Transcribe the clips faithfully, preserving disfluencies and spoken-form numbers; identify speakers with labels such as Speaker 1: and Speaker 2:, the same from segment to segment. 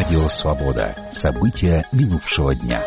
Speaker 1: Радио «Свобода». События минувшего дня.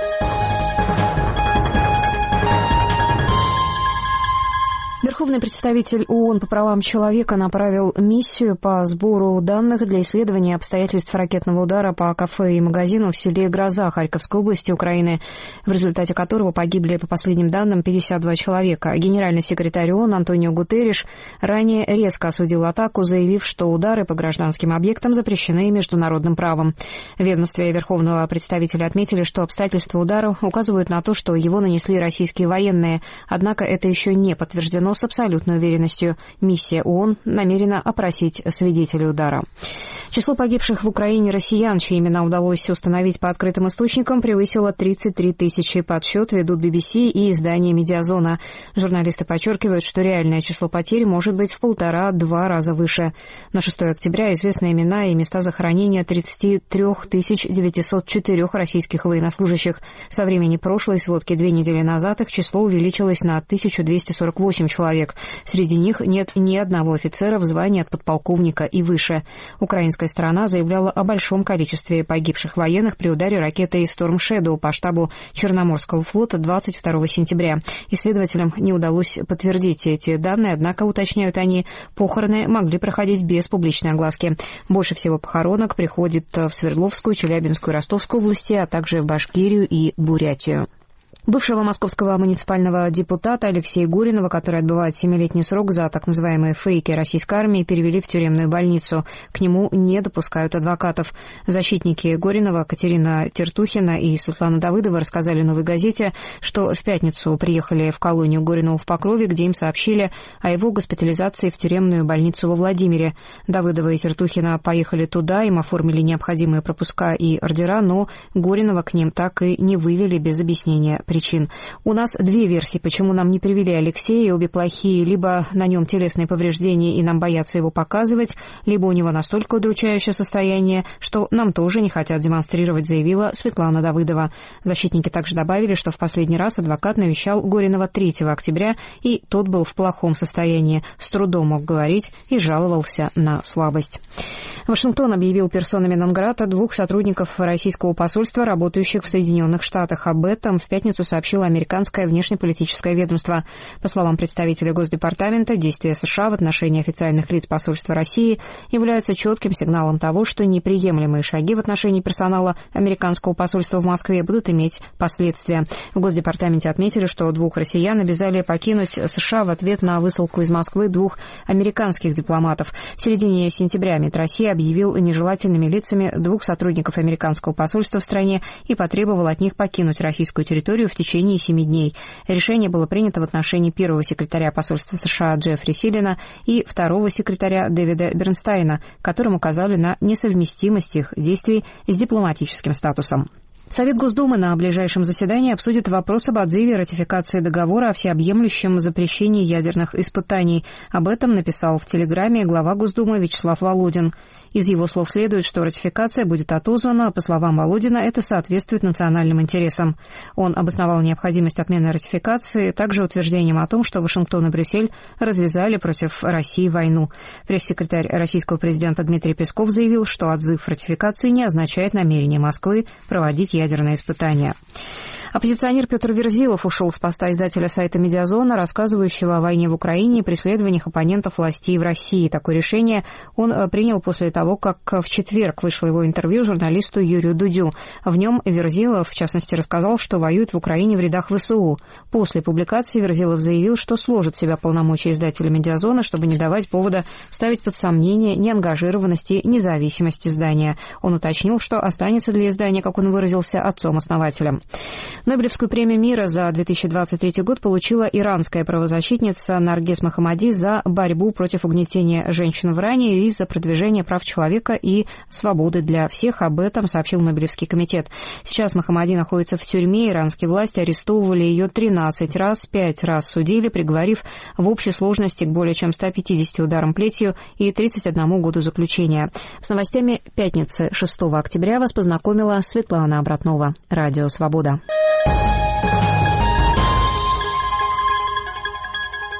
Speaker 2: Верховный представитель ООН по правам человека направил миссию по сбору данных для исследования обстоятельств ракетного удара по кафе и магазину в селе Гроза Харьковской области Украины, в результате которого погибли, по последним данным, пятьдесят два человека. Генеральный секретарь ООН Антонио Гутерриш ранее резко осудил атаку, заявив, что удары по гражданским объектам запрещены международным правом. В ведомстве Верховного представителя отметили, что обстоятельства удара указывают на то, что его нанесли российские военные, однако это еще не подтверждено с абсолютной уверенностью. Миссия ООН намерена опросить свидетелей удара. Число погибших в Украине россиян, чьи имена удалось установить по открытым источникам, превысило тридцать три тысячи. Подсчет ведут би би си и издание «Медиазона». Журналисты подчеркивают, что реальное число потерь может быть в полтора-два раза выше. На шестое октября известны имена и места захоронения тридцати трёх тысяч девятисот четырёх российских военнослужащих. Со времени прошлой сводки две недели назад их число увеличилось на тысячу двести сорок восемь человек. Среди них нет ни одного офицера в звании от подполковника и выше. Украинская сторона заявляла о большом количестве погибших военных при ударе ракетой Storm Shadow по штабу Черноморского флота двадцать второго сентября. Исследователям не удалось подтвердить эти данные, однако, уточняют они, похороны могли проходить без публичной огласки. Больше всего похоронок приходит в Свердловскую, Челябинскую и Ростовскую области, а также в Башкирию и Бурятию. Бывшего московского муниципального депутата Алексея Горинова, который отбывает семилетний срок за так называемые фейки российской армии, перевели в тюремную больницу. К нему не допускают адвокатов. Защитники Горинова Катерина Тертухина и Светлана Давыдова рассказали «Новой газете», что в пятницу приехали в колонию Горинова в Покрове, где им сообщили о его госпитализации в тюремную больницу во Владимире. Давыдова и Тертухина поехали туда, им оформили необходимые пропуска и ордера, но Горинова к ним так и не вывели без объяснения причин. У нас две версии, почему нам не привели Алексея, обе плохие. Либо на нем телесные повреждения, и нам боятся его показывать, либо у него настолько удручающее состояние, что нам тоже не хотят демонстрировать, заявила Светлана Давыдова. Защитники также добавили, что в последний раз адвокат навещал Горинова третьего октября, и тот был в плохом состоянии, с трудом мог говорить и жаловался на слабость. Вашингтон объявил персонами нон-грата двух сотрудников российского посольства, работающих в Соединенных Штатах. Об этом в пятницу сообщило американское внешнеполитическое ведомство. По словам представителя Госдепартамента, действия США в отношении официальных лиц посольства России являются четким сигналом того, что неприемлемые шаги в отношении персонала американского посольства в Москве будут иметь последствия. В Госдепартаменте отметили, что двух россиян обязали покинуть США в ответ на высылку из Москвы двух американских дипломатов. В середине сентября МИД России объявил нежелательными лицами двух сотрудников американского посольства в стране и потребовал от них покинуть российскую территорию в течение семи дней. Решение было принято в отношении первого секретаря посольства США Джеффри Силина и второго секретаря Дэвида Бернстайна, которым указали на несовместимость их действий с дипломатическим статусом. Совет Госдумы на ближайшем заседании обсудит вопрос об отзыве ратификации договора о всеобъемлющем запрещении ядерных испытаний. Об этом написал в Телеграме глава Госдумы Вячеслав Володин. Из его слов следует, что ратификация будет отозвана. По словам Володина, это соответствует национальным интересам. Он обосновал необходимость отмены ратификации также утверждением о том, что Вашингтон и Брюссель развязали против России войну. Пресс-секретарь российского президента Дмитрий Песков заявил, что отзыв ратификации не означает намерение Москвы проводить ядерные испытания. Оппозиционер Петр Верзилов ушел с поста издателя сайта «Медиазона», рассказывающего о войне в Украине и преследованиях оппонентов властей в России. Такое решение он принял после того, как в четверг вышло его интервью журналисту Юрию Дудю. В нем Верзилов, в частности, рассказал, что воюет в Украине в рядах вэ эс у. После публикации Верзилов заявил, что сложит в себя полномочия издателя «Медиазона», чтобы не давать повода ставить под сомнение неангажированность и независимость издания. Он уточнил, что останется для издания, как он выразился, отцом-основателем. Нобелевскую премию мира за две тысячи двадцать третий год получила иранская правозащитница Наргиз Мохаммади за борьбу против угнетения женщин в Иране и за продвижение прав человека и свободы для всех. Об этом сообщил Нобелевский комитет. Сейчас Мохаммади находится в тюрьме. Иранские власти арестовывали ее тринадцать раз, пять раз судили, приговорив в общей сложности к более чем ста пятидесяти ударам плетью и тридцати одному году заключения. С новостями пятницы шестого октября вас познакомила Светлана Обратнова. Радио «Свобода».